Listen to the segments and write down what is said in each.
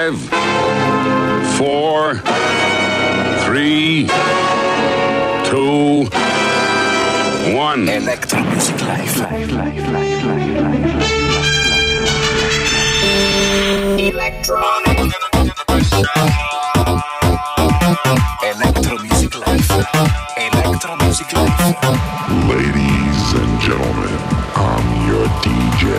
5, 4, 3, 2, 1. Electro Music Live. Electronic. Electro Music Live. Electro Music Live. Ladies and gentlemen, I'm your DJ.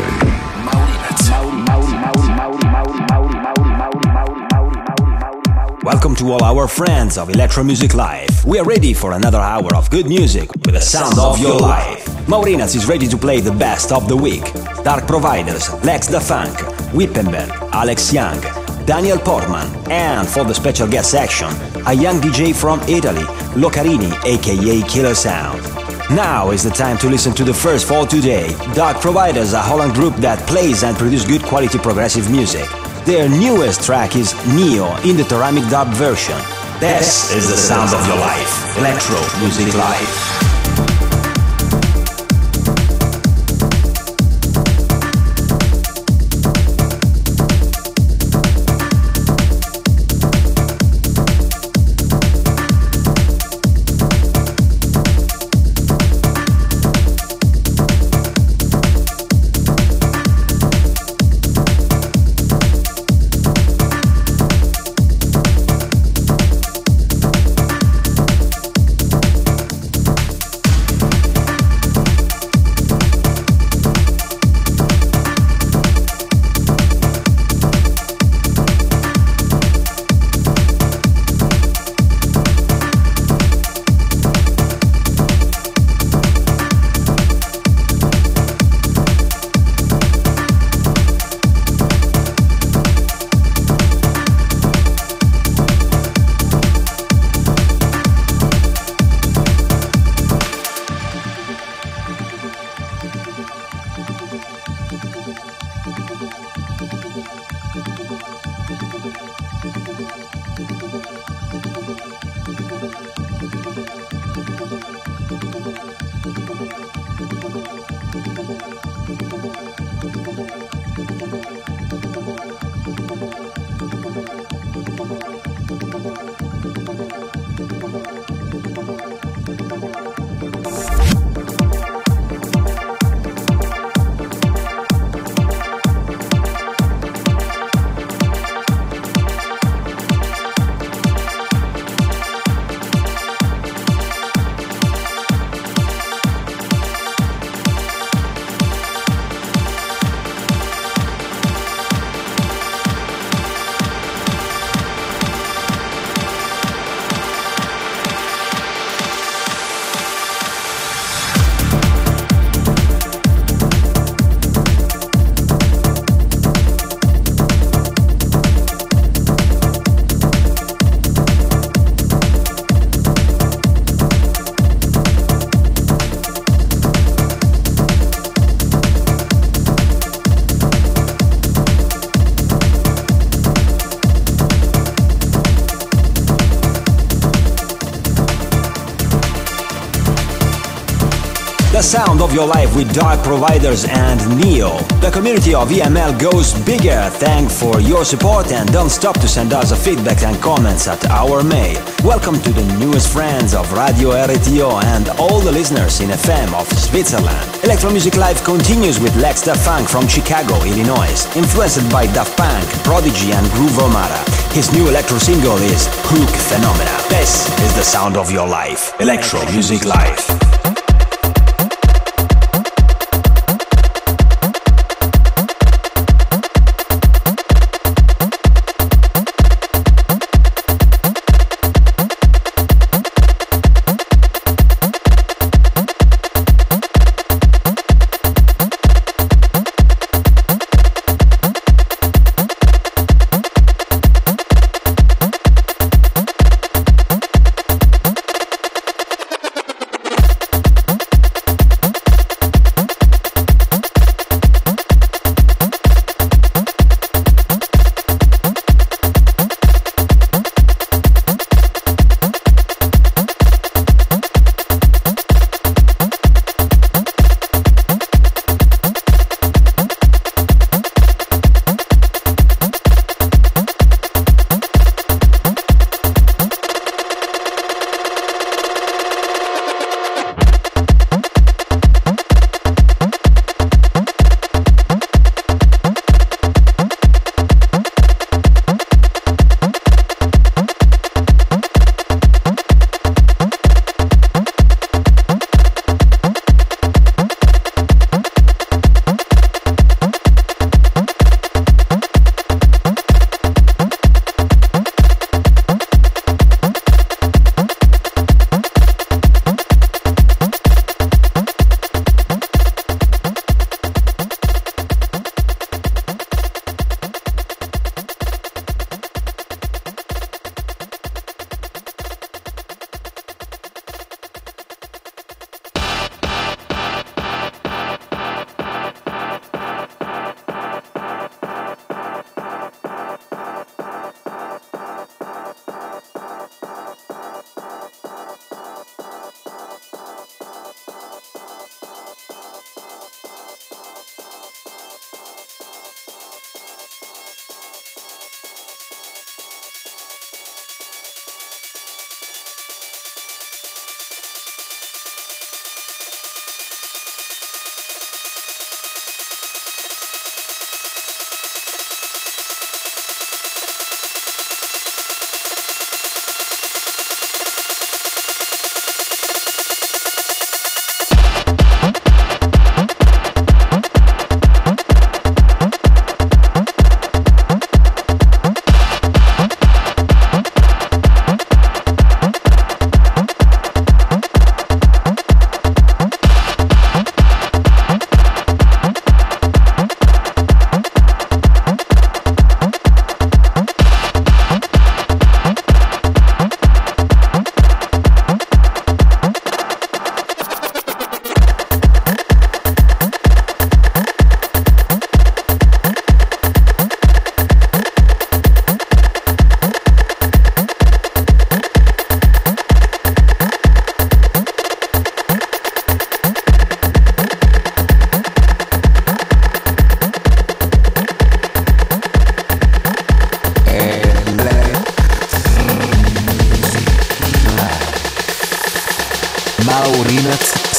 Welcome to all our friends of Electro Music Live. We are ready for another hour of good music with the sound of your life. Maurinas is ready to play the best of the week. Dark Providers, Lex Da Funk, Wippenberg, Alex Young, Daniel Portman, and for the special guest section, a young DJ from Italy, Locarini, aka Killer Sound. Now is the time to listen to the first for today. Dark Providers, a Holland group that plays and produces good quality progressive music. Their newest track is Neo in the Ceramic Dub version. This is the sound of your life. Electro Music Live. The sound of your life with Dark Providers and Neo. The community of EML goes bigger. Thanks for your support and don't stop to send us a feedback and comments at our mail. Welcome to the newest friends of Radio RTO and all the listeners in FM of Switzerland. Electro Music Live continues with Lex Da Funk from Chicago, Illinois, influenced by Daft Punk, Prodigy and Groove O'Mara. His new electro single is Hook Phenomena. This is the sound of your life. Electro Music Live.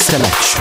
Selection.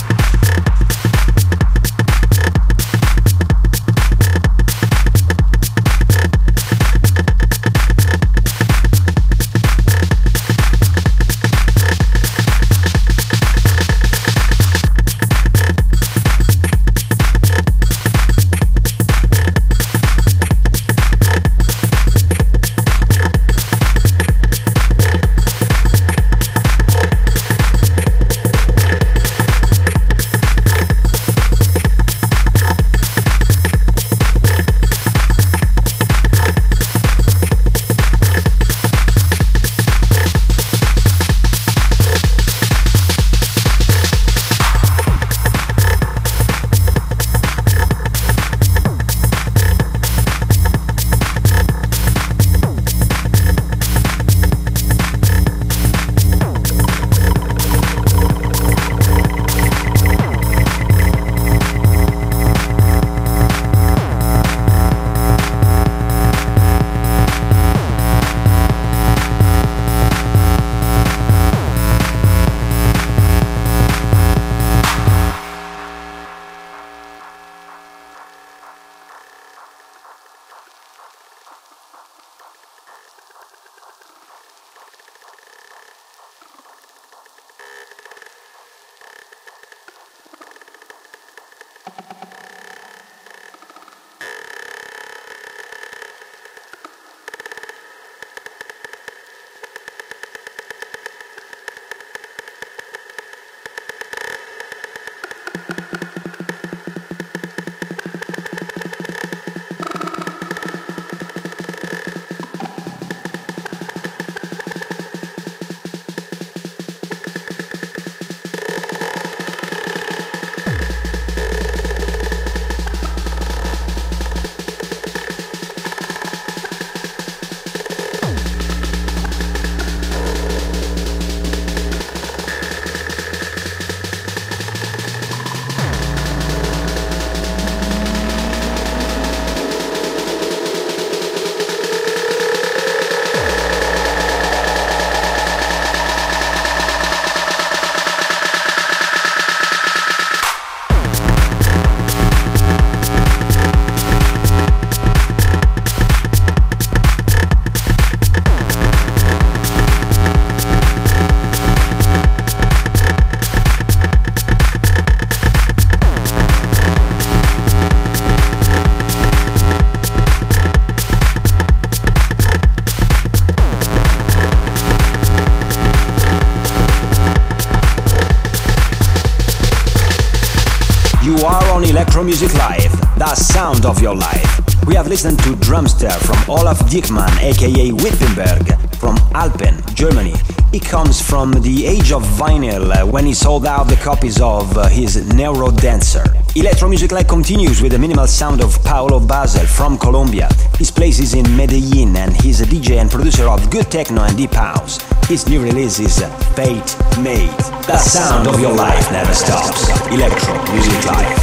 You are on Electro Music Live, the sound of your life. We have listened to Drumster from Olaf Dickmann, aka Wittenberg, from Alpen, Germany. He comes from the age of vinyl when he sold out the copies of his Neurodancer. Electro Music Live continues with the minimal sound of Paulo Basel from Colombia. His place is in Medellin and he's a DJ and producer of good techno and deep house. His new release is Fate Made. The sound of your life never stops. Electro Music Live.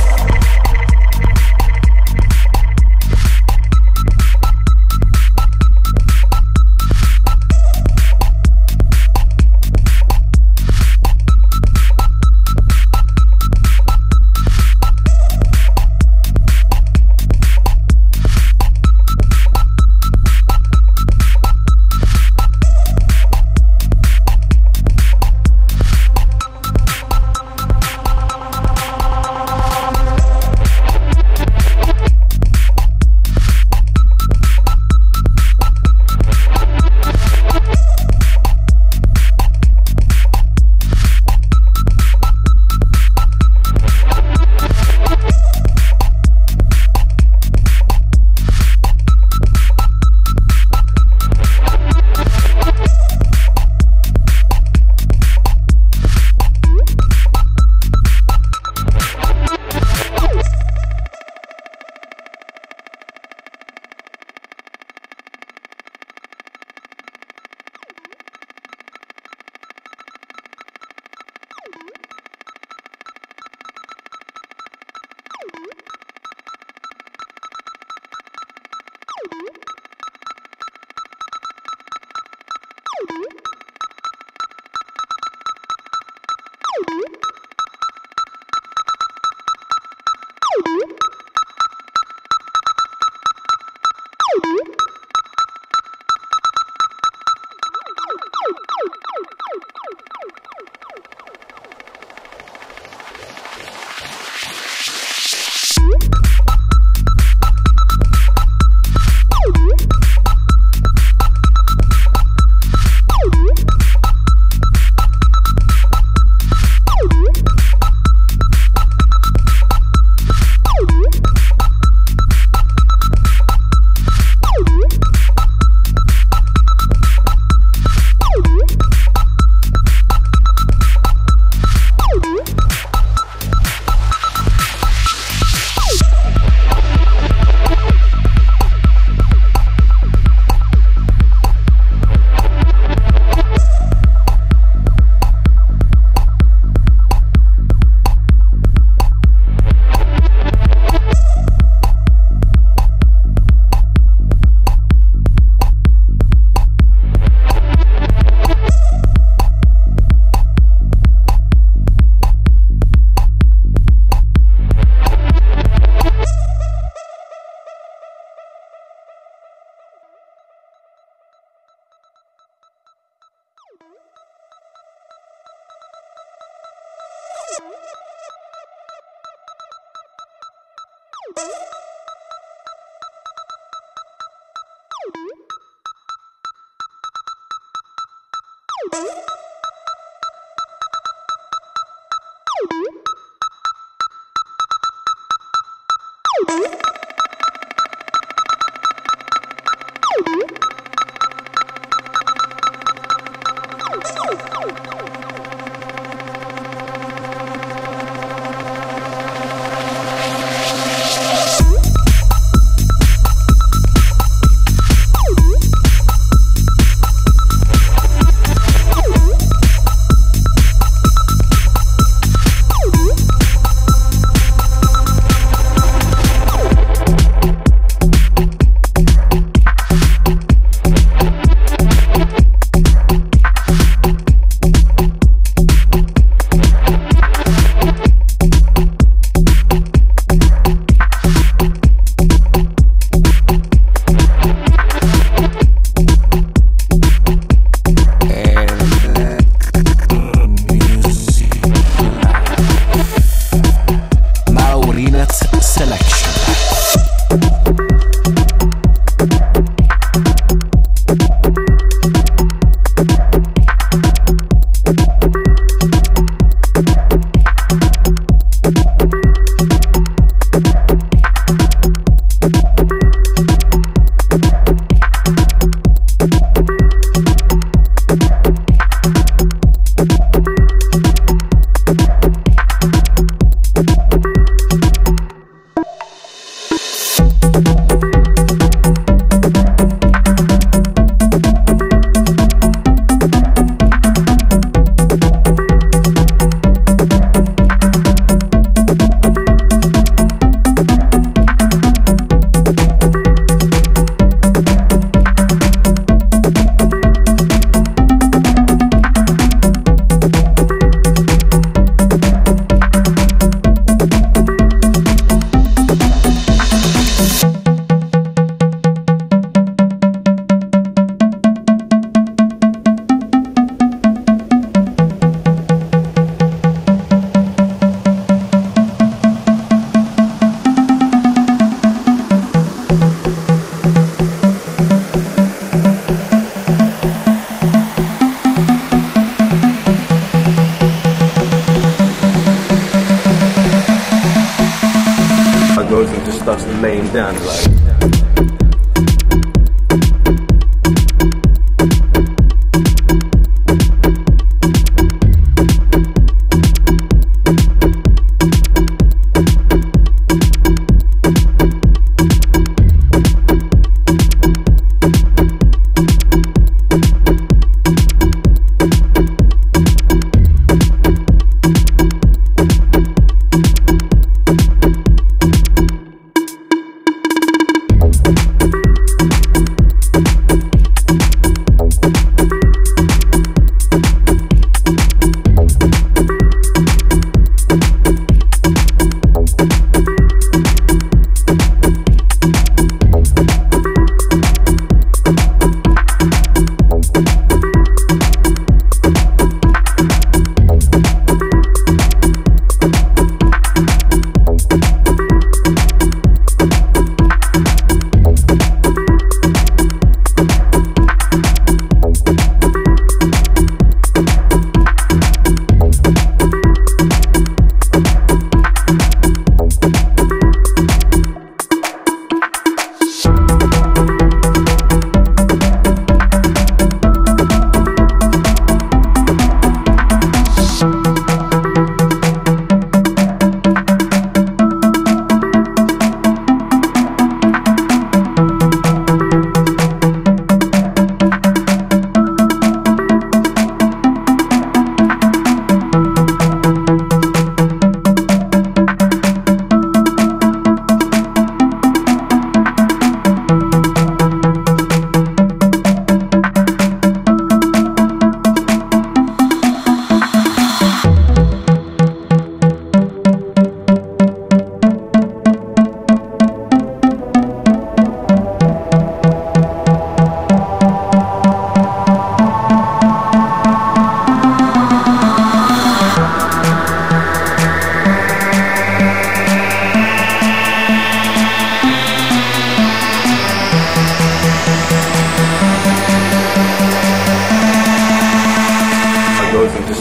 goes and just starts laying down like.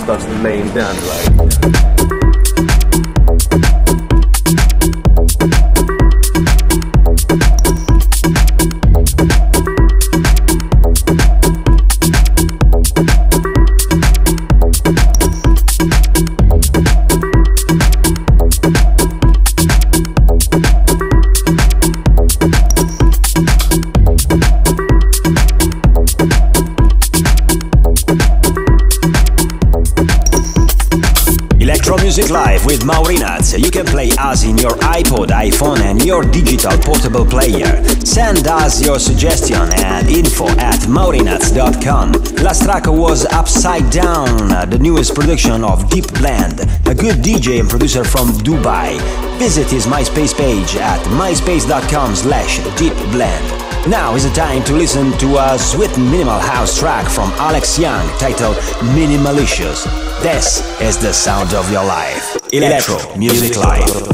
starts laying down like. Music Live with Maurinats. You can play us in your iPod, iPhone and your digital portable player. Send us your suggestion at info@maurinats.com. Last track was Upside Down, the newest production of Deep Blend, a good DJ and producer from Dubai. Visit his MySpace page at myspace.com/deepblend. Now is the time to listen to a sweet minimal house track from Alex Young titled Minimalicious. This is the sound of your life. Electro Music Live.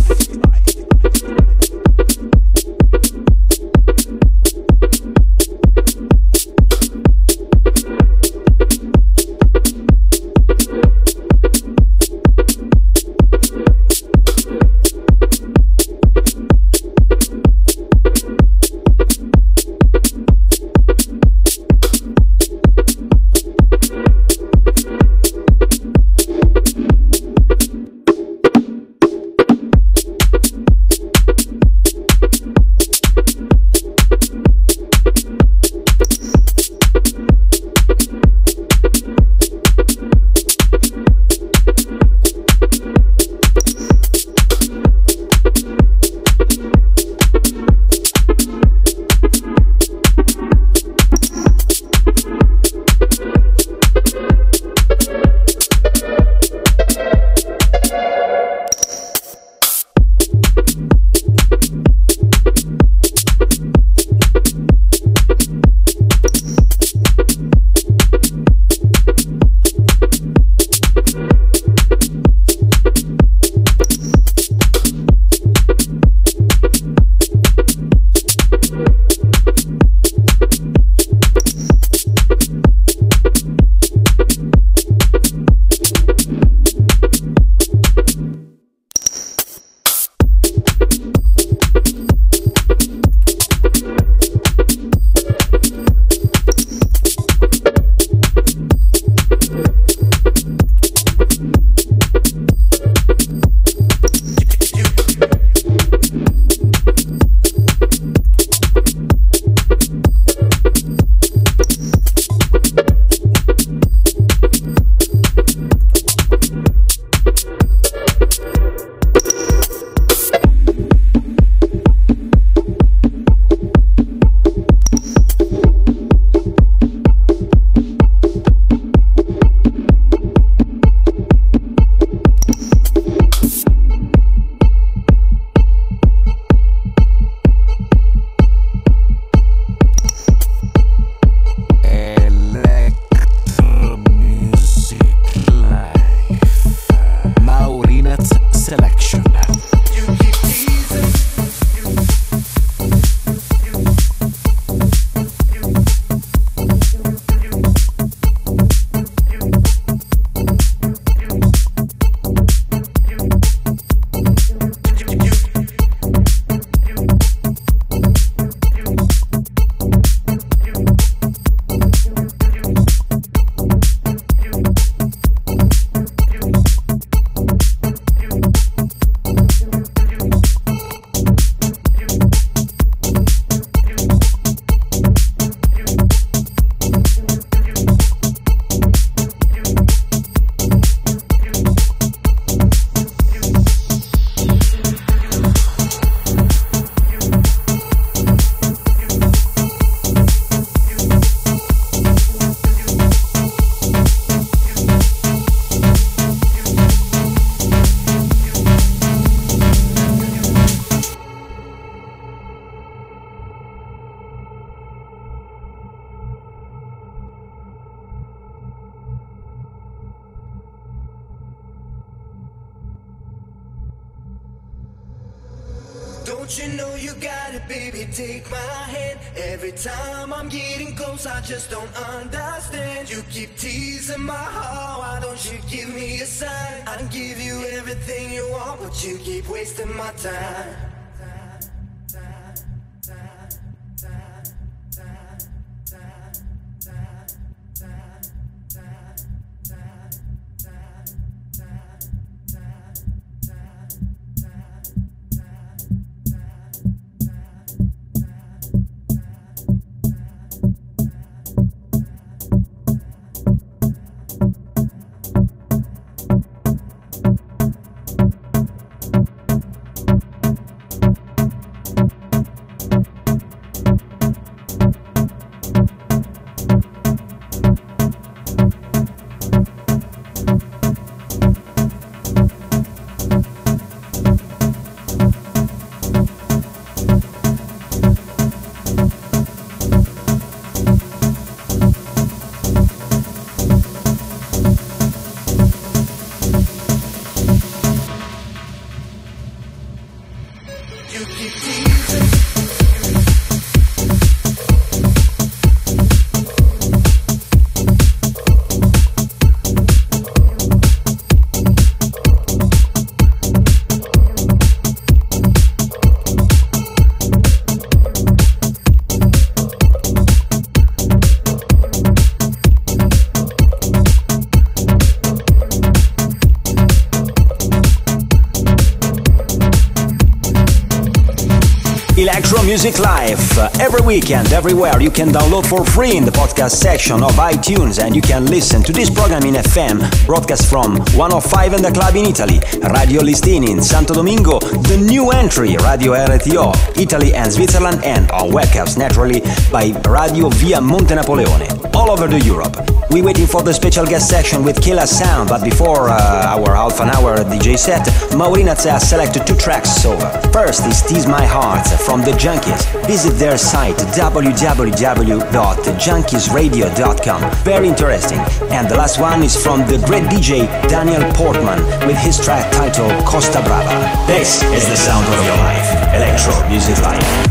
Don't you know you got it, baby? Take my hand. Every time I'm getting close, I just don't understand. You keep teasing my heart, why don't you give me a sign? I give you everything you want, but you keep wasting my time. Electro Music Live. Every weekend, everywhere, you can download for free in the podcast section of iTunes, and you can listen to this program in FM, broadcast from 105 and the Club in Italy, Radio Listini in Santo Domingo, the new entry, Radio RTO, Italy and Switzerland, and on webcasts naturally by Radio Via Monte Napoleone, all over the Europe. We're waiting for the special guest section with Killa Sound, but before our half an hour DJ set, Maurinaz has selected 2 tracks. So first is Tease My Heart from the Junkies. Visit their site www.junkiesradio.com. Very interesting. And the last one is from the great DJ Daniel Portman with his track titled Costa Brava. This is the sound of your life. Electro Music Live.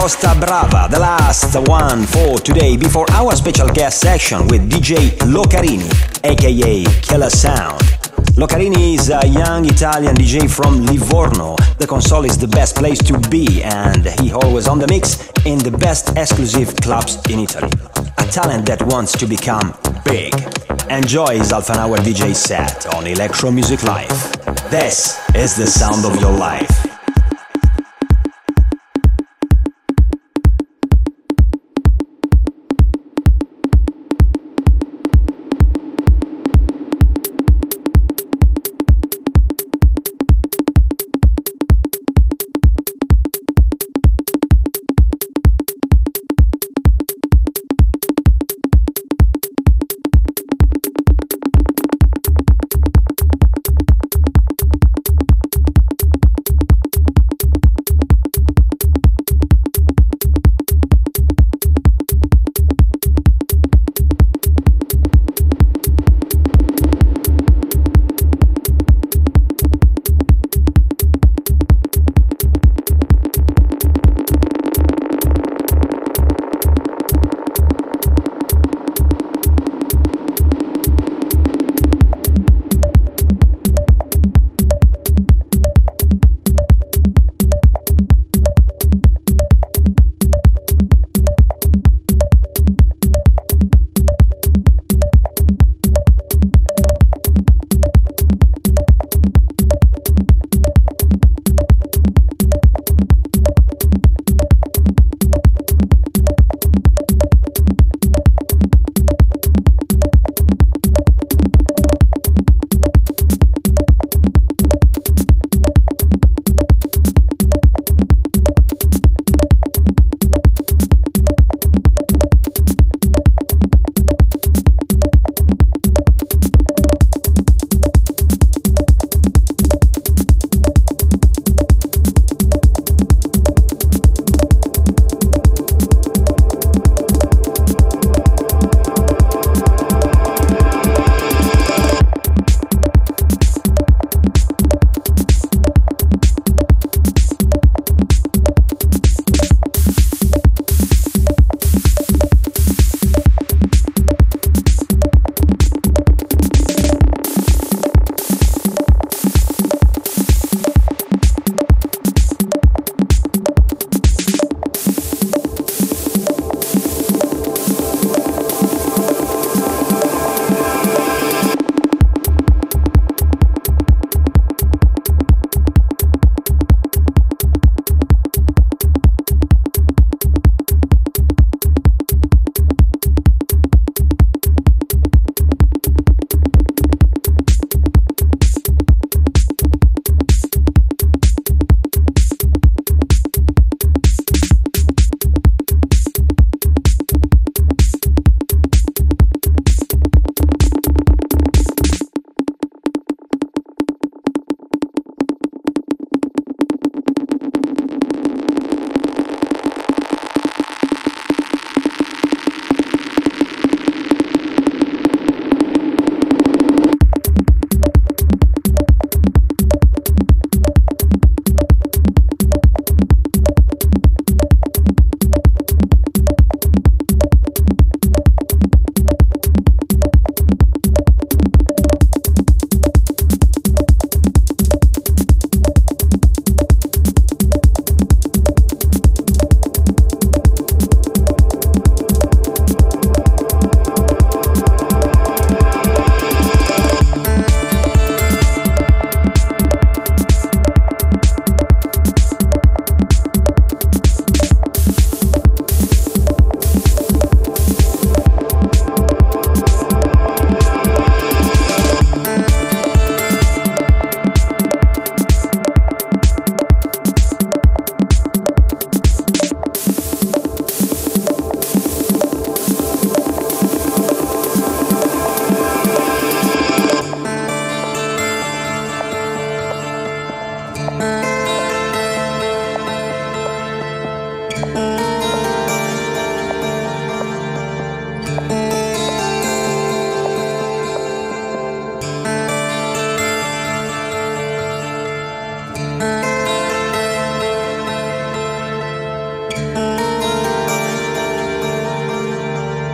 Costa Brava, the last one for today before our special guest section with DJ Locarini, aka Killer Sound. Locarini is a young Italian DJ from Livorno. The console is the best place to be and he always on the mix in the best exclusive clubs in Italy. A talent that wants to become big. Enjoy his half an hour DJ set on Electro Music Live. This is the sound of your life.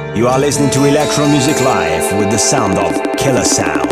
You are listening to Electro Music Live with the sound of Killer Sound.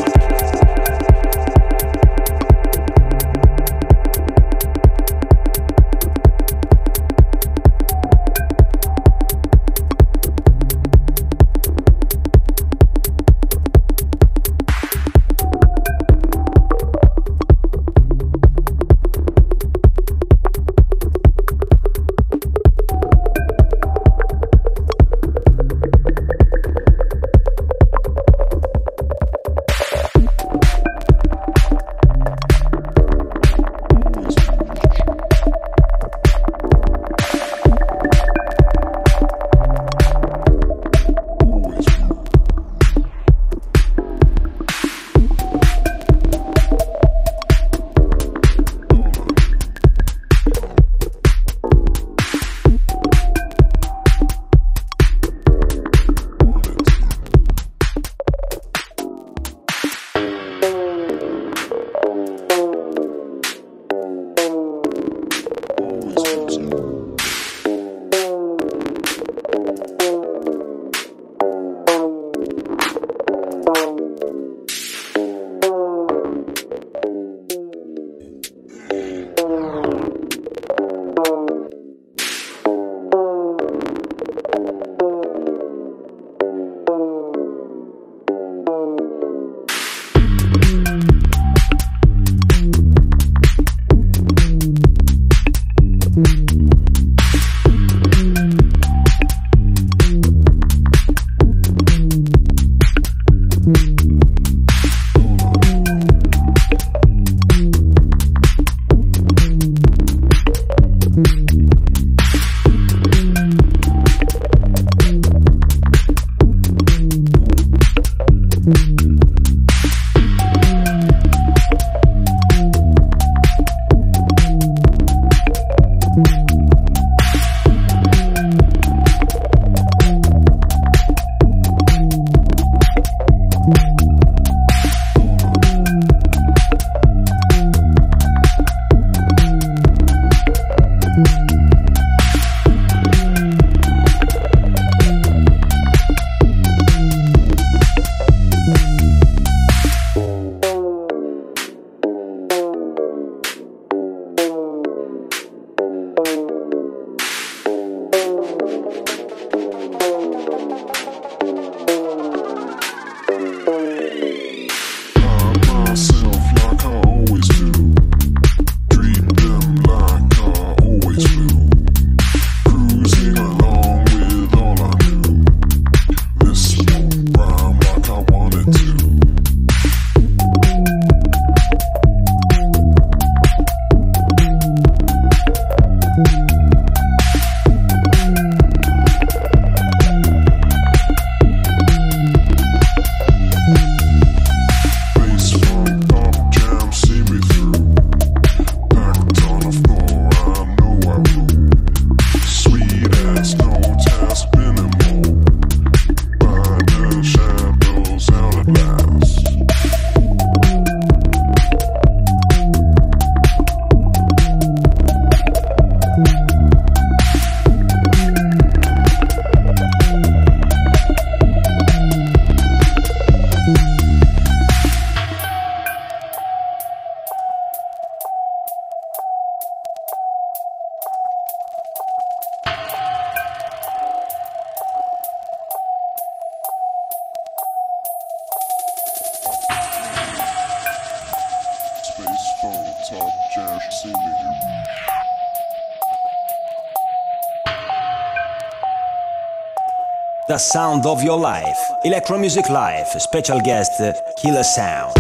The sound of your life. Electro Music Live. Special guest Killer Sound.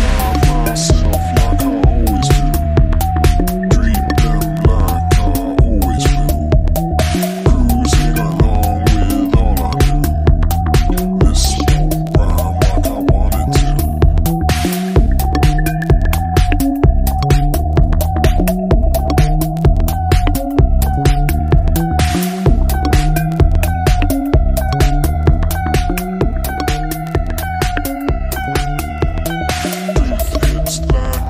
It's like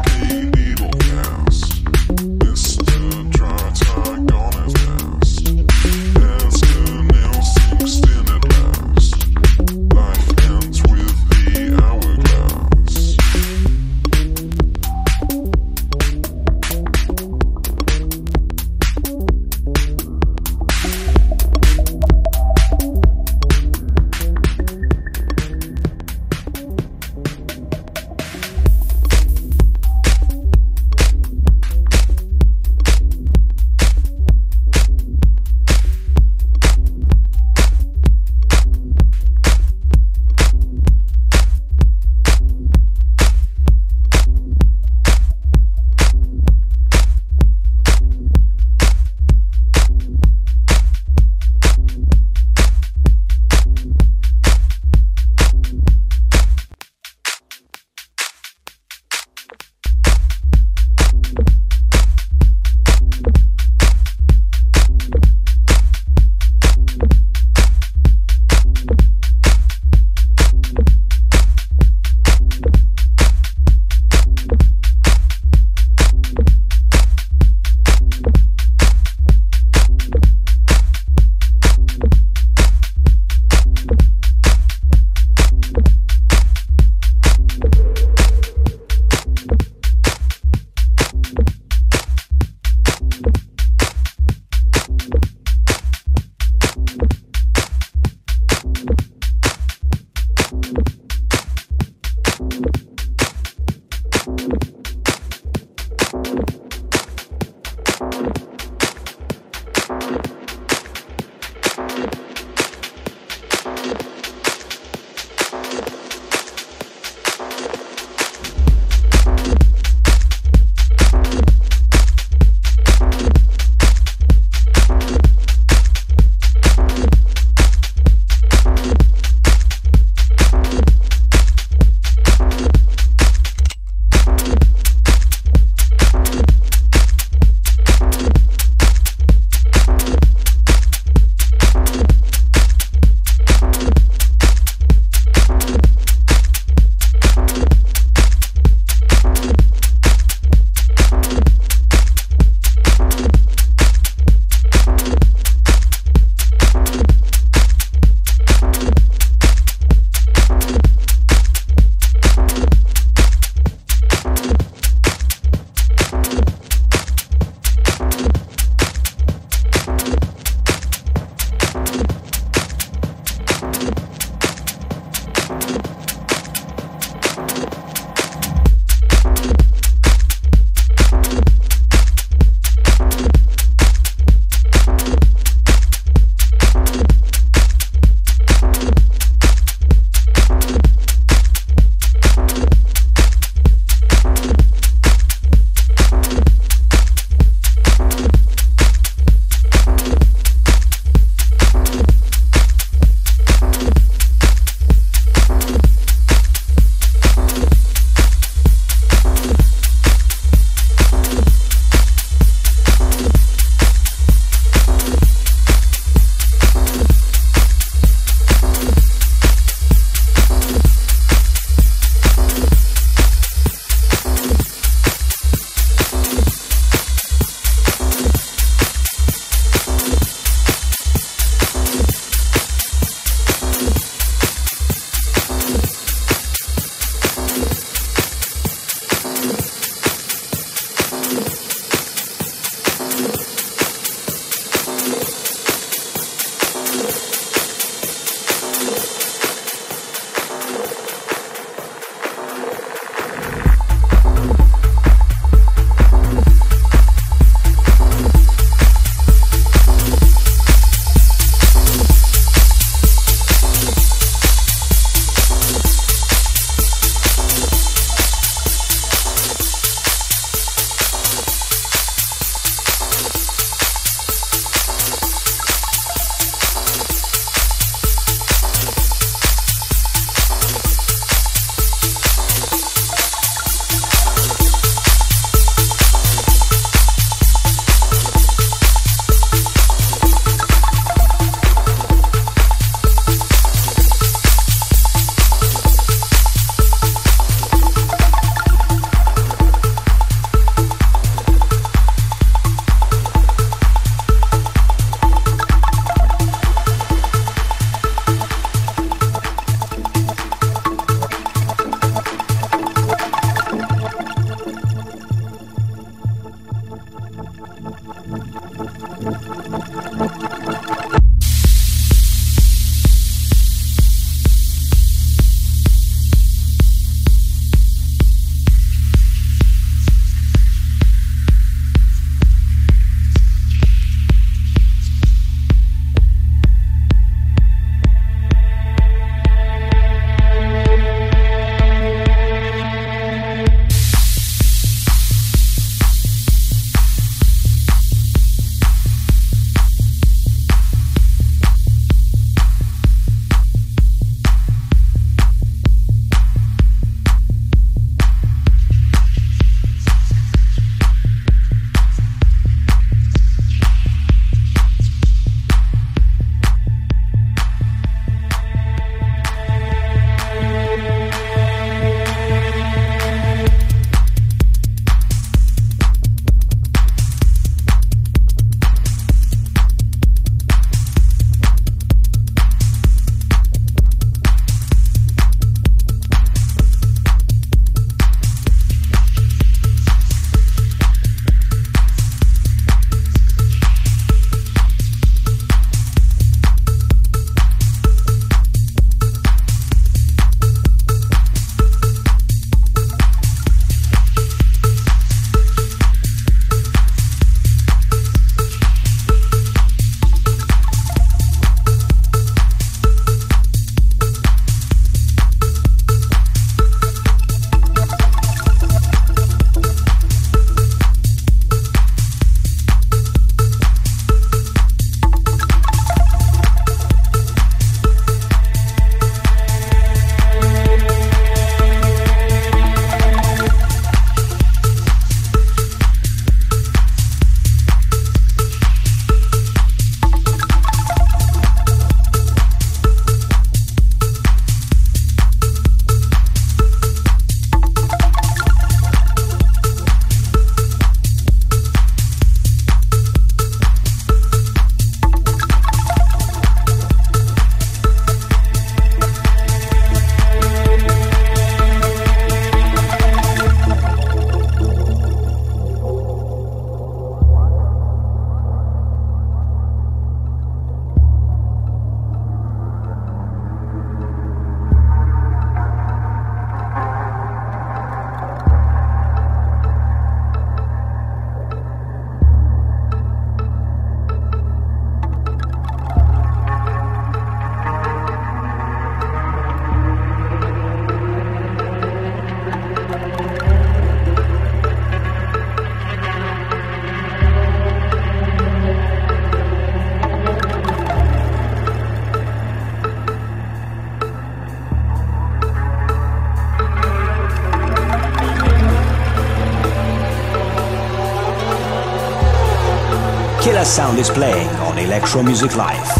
best sound is playing on Electro Music Live.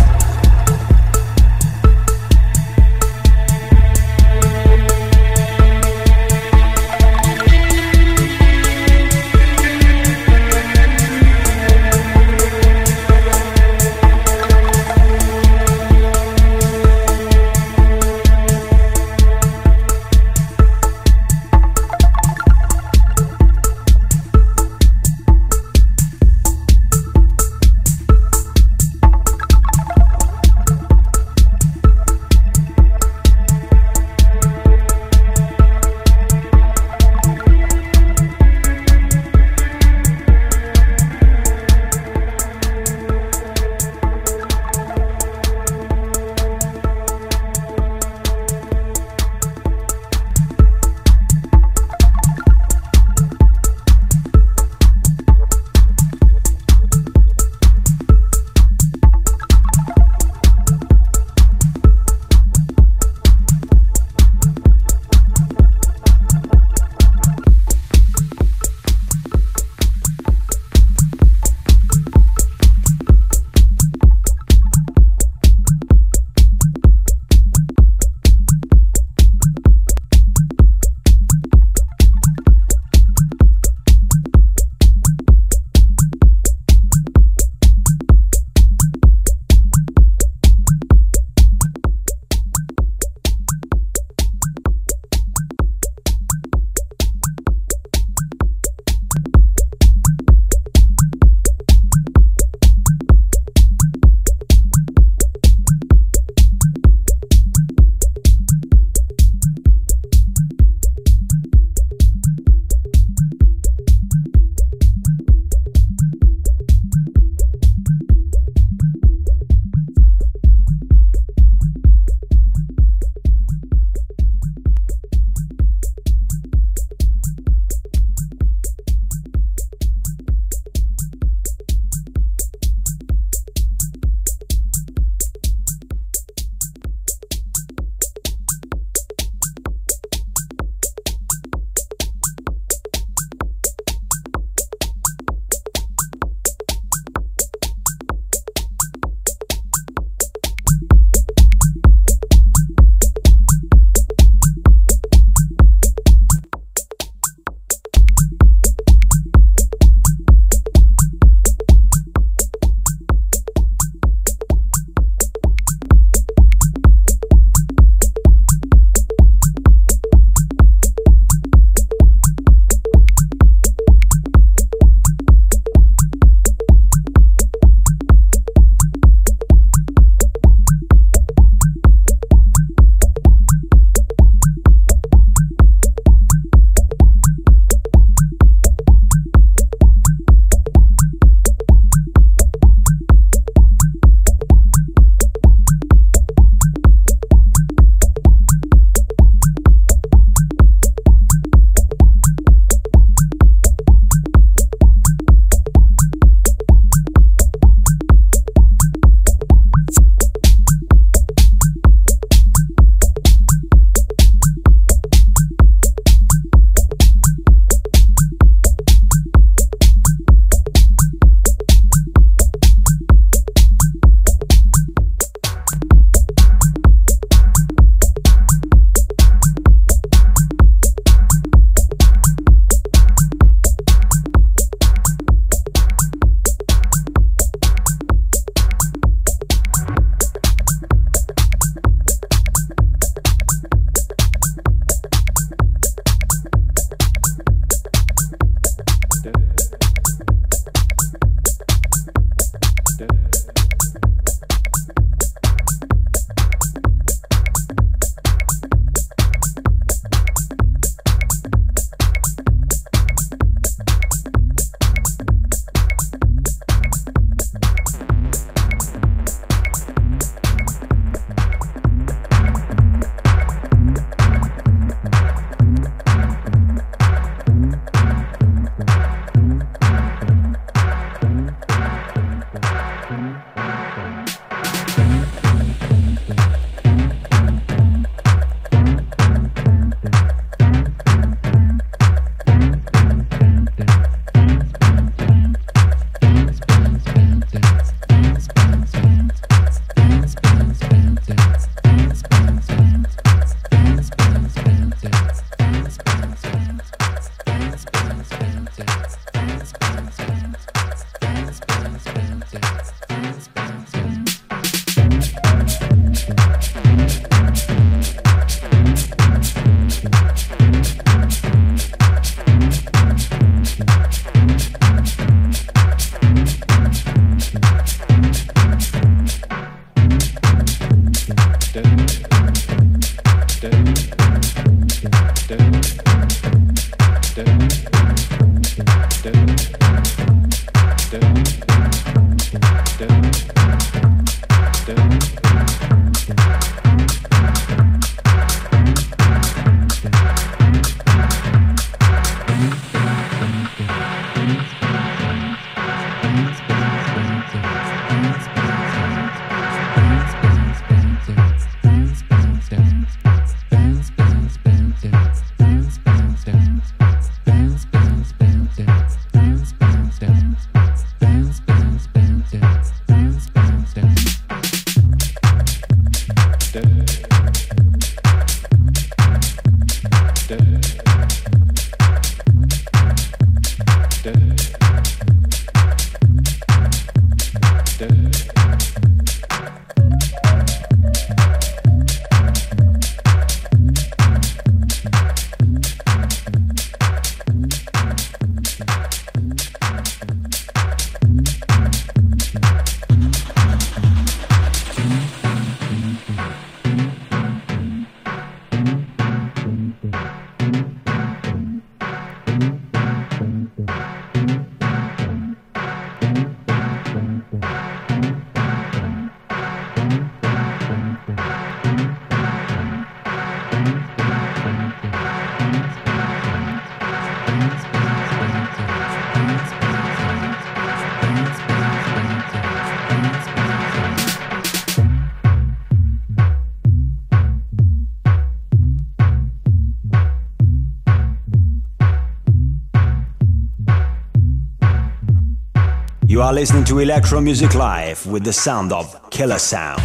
You are listening to Electro Music Live with the sound of Killer Sound.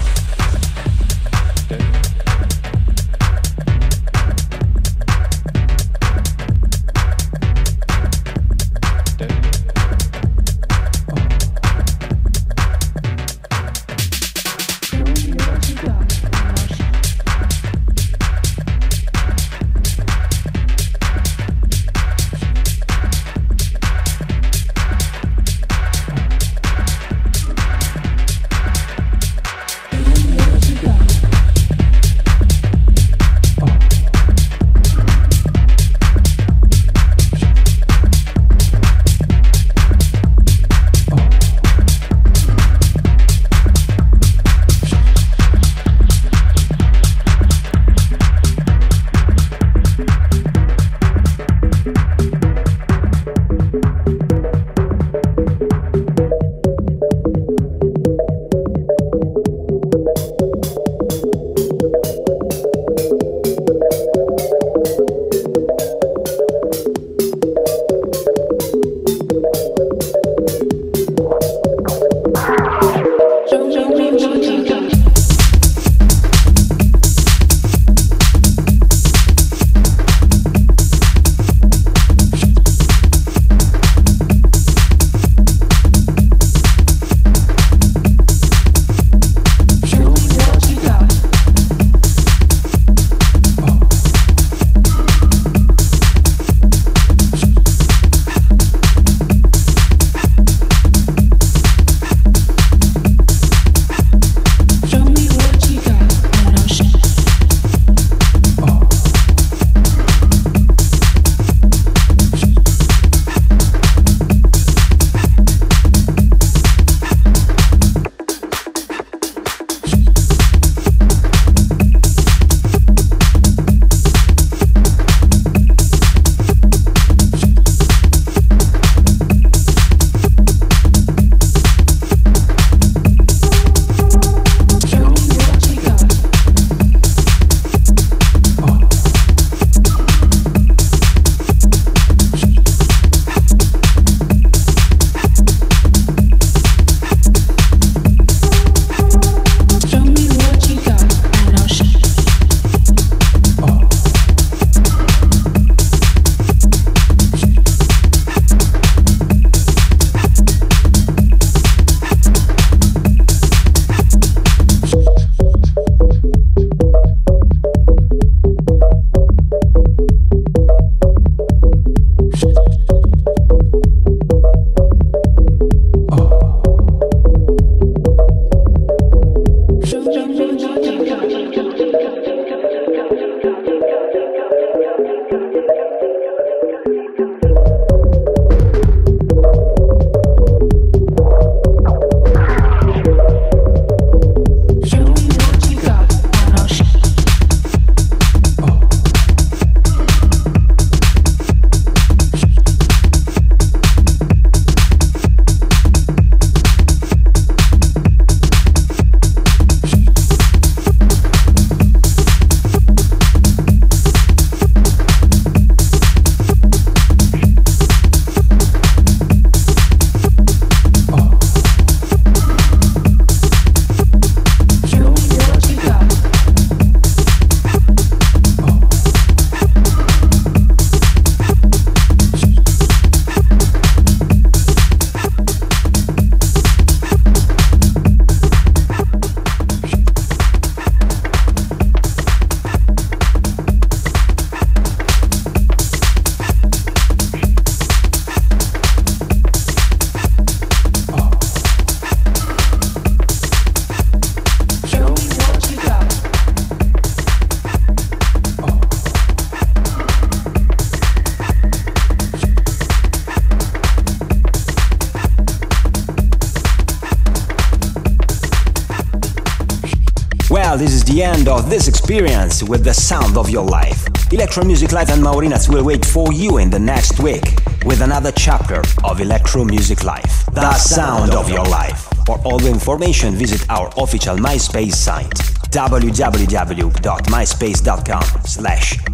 Well, this is the end of this experience with the sound of your life. Electro Music Live and Maurinats will wait for you in the next week with another chapter of Electro Music Live, the sound of your life. For all the information, visit our official MySpace site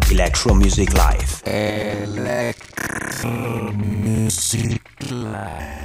www.myspace.com/electromusiclive. Electro Music Live.